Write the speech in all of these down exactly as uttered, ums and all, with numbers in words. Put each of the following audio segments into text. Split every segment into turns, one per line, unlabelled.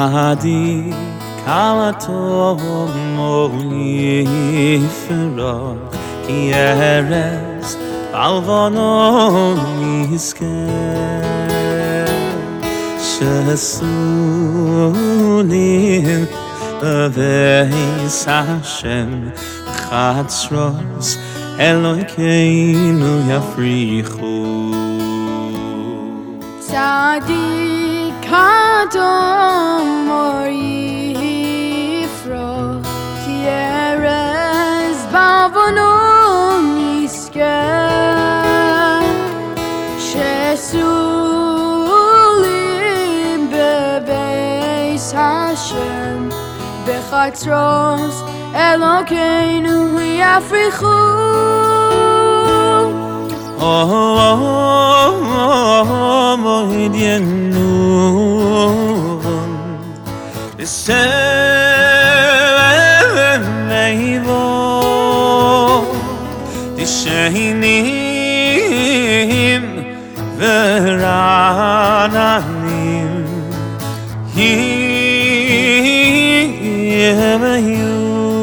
צדיק כלתו יפרח כי ארץ בלבנון יזכה שסולים בבייס השם חצרות אלוקינו יפריחו
צדיק אדום אור יפרח כי ארץ בלבנון יזכה שסולים בבייס השם בחצרות אלוקינו יפריחו
moed yenun B'Shem Eivo T'sheinim v'ra'nanim Yemeyu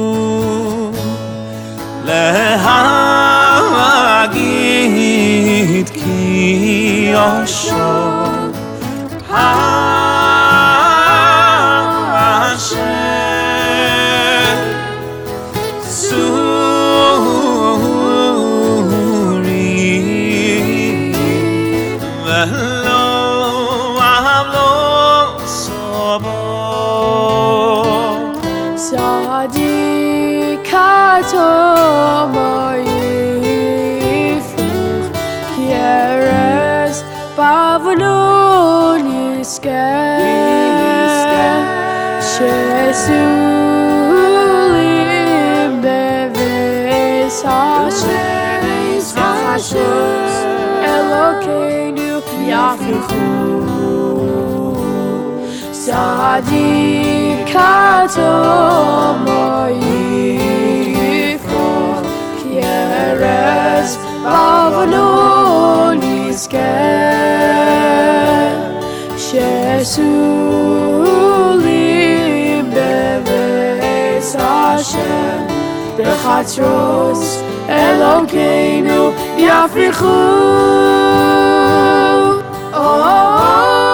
Lehagid ki Yosher Hashem Suri V'lo avlo sobo
Tzadik atom o'r yifrach ki eretz b'Avon yizכה שסולים בבייס השם בחצרות אלוקינו יפריחו צדיק אדום אור יפרח כי ארץ בלבנון יזכה שסולים בבייס השם בחצרות אלוקינו יפריחו